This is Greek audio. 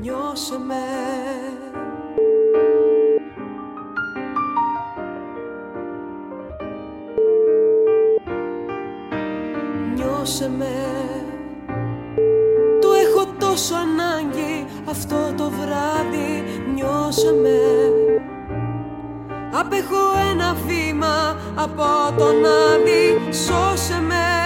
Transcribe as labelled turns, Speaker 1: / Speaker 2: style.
Speaker 1: νιώσε με. Νιώσε με, το έχω τόσο ανάγκη αυτό το βράδυ. Νιώσε με, απέχω ένα βήμα από τον άδει. Σώσε με.